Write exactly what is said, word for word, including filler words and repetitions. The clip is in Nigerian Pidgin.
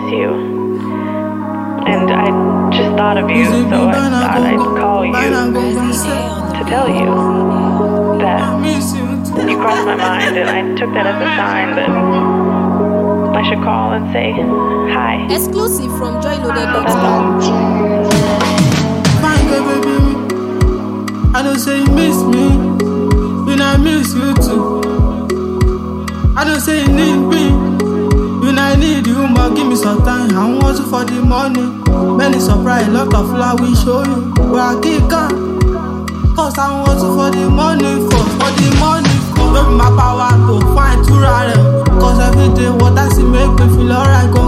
you. And I just thought of you, so I thought I'd call you to tell you that you crossed my mind, and I took that as a sign that I should call and say hi. Exclusive from joy loaded dot That's com. all. Fine, baby. I don't say you miss me, when I miss you too. I don't say you need me, when I need you, but give me some time. I want you for the money. Many surprise, lot of love we show you. But I keep calm, cause I want you for the money, for, for the money. Cause baby, my power to find to rare. Cause every day what I see make me feel alright.